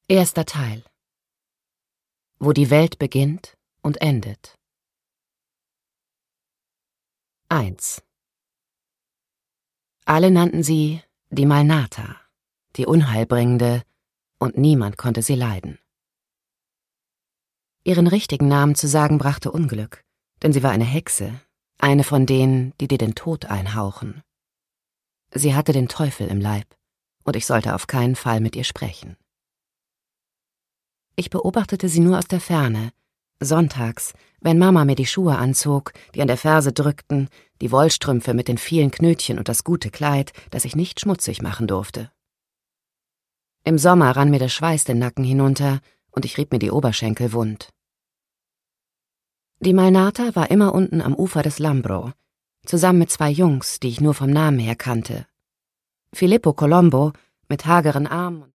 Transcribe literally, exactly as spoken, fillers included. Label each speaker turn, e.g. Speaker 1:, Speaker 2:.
Speaker 1: Erster Teil. Wo die Welt beginnt und endet. eins. Alle nannten sie die Malnata, die Unheilbringende, und niemand konnte sie leiden. Ihren richtigen Namen zu sagen brachte Unglück, denn sie war eine Hexe, eine von denen, die dir den Tod einhauchen. Sie hatte den Teufel im Leib, und ich sollte auf keinen Fall mit ihr sprechen. Ich beobachtete sie nur aus der Ferne, sonntags, wenn Mama mir die Schuhe anzog, die an der Ferse drückten, die Wollstrümpfe mit den vielen Knötchen und das gute Kleid, das ich nicht schmutzig machen durfte. Im Sommer rann mir der Schweiß den Nacken hinunter und ich rieb mir die Oberschenkel wund. Die Malnata war immer unten am Ufer des Lambro, zusammen mit zwei Jungs, die ich nur vom Namen her kannte. Filippo Colombo mit hageren Armen